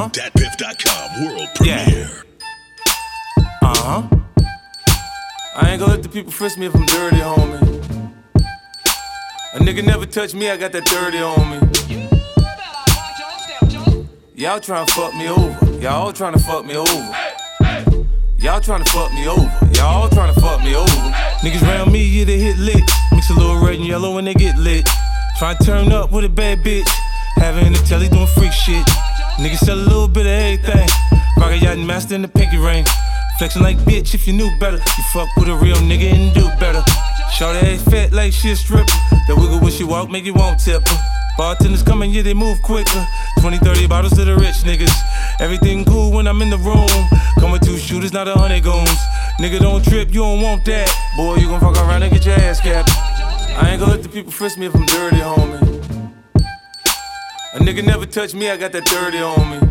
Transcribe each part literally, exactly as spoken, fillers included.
Uh-huh. Dat Piff dot com world premiere. Yeah. Uh-huh. I ain't gonna let the people frisk me if I'm dirty, homie. A nigga never touch me, I got that dirty on me. Y'all tryna fuck me over. Y'all tryna fuck me over. Y'all tryna fuck me over. Y'all tryna fuck me over. Niggas round me, yeah, they hit lit. Mix a little red and yellow when they get lit. Tryna turn up with a bad bitch. Having the telly doing freak shit. Niggas sell a little bit of everything. Rock a yacht and master in the pinky ring. Flexing like bitch if you knew better. You fuck with a real nigga and do better. Shorty ass fat like she a stripper. That wiggle when she walk make you won't tip her. Bartenders coming, yeah, they move quicker. twenty, thirty bottles to the rich niggas. Everything cool when I'm in the room. Come with two shooters, not a hundred goons. Nigga, don't trip, you don't want that. Boy, you gon' fuck around and get your ass capped. I ain't gonna let the people frisk me if I'm dirty, homie. A nigga never touch me, I got that dirty on me.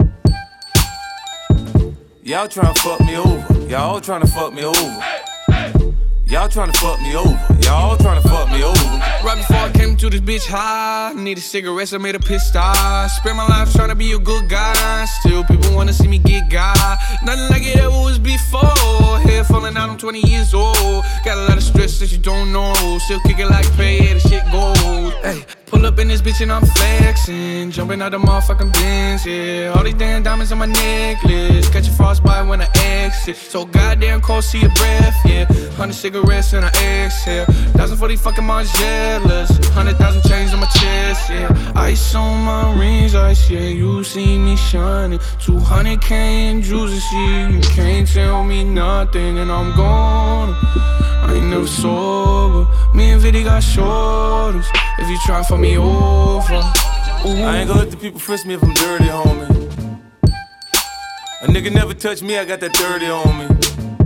Y'all tryna fuck me over. Y'all tryna fuck me over. Y'all tryna fuck me over. Y'all tryna fuck me over. Right before I came to this bitch high, needed cigarettes, I made a pissed eye. Spent my life tryna be a good guy. Still people wanna see me get got. Nothing like it ever was before. Hair falling out, I'm twenty years old. Got a lot of stress that you don't know. Still kicking like pay, yeah, the shit goes. Hey, pull up in this bitch and I'm flexing. Jumping out the motherfucking Benz, yeah. All these damn diamonds on my necklace. Catch a frostbite when I exit. So goddamn cold, see your breath, yeah. Hundred cigarettes and I exhale. Thousand for these fucking Margielas. Hundred thousand chains on my chest, yeah. Ice on my rings, ice, yeah. You see me shining. Two hundred K in juices, yeah. You can't tell me nothing, and I'm gone. I ain't never sober. Me and Viddy got shoulders. If you try for me over, ooh. I ain't gonna let the people frisk me if I'm dirty, homie. A nigga never touch me, I got that dirty on me.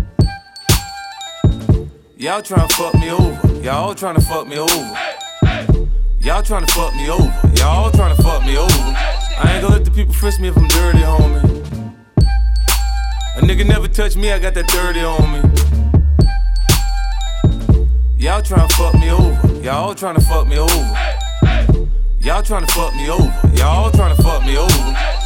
Y'all tryna fuck me over. Y'all tryna fuck me over. Y'all tryna fuck me over. Y'all tryna fuck me over. I ain't gonna let the people frisk me if I'm dirty, homie. A nigga never touch me, I got that dirty on me. Y'all tryna fuck me over. Y'all tryna fuck me over. Y'all tryna fuck me over. Y'all tryna fuck me over.